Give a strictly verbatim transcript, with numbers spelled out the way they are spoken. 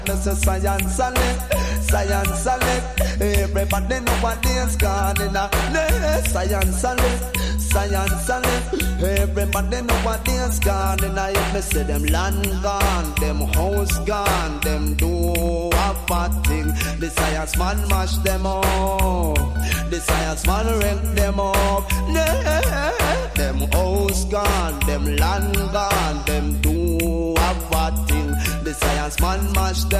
This is science and it, science and it. Everybody nowadays gone in a science and it, science and it. Everybody nowadays gone in a. If me say them land gone, them house gone, them do a bad thing. The science man mash them up, the science man wreck them up. Them house gone, them land gone, them do a bad thing. The science man mash them.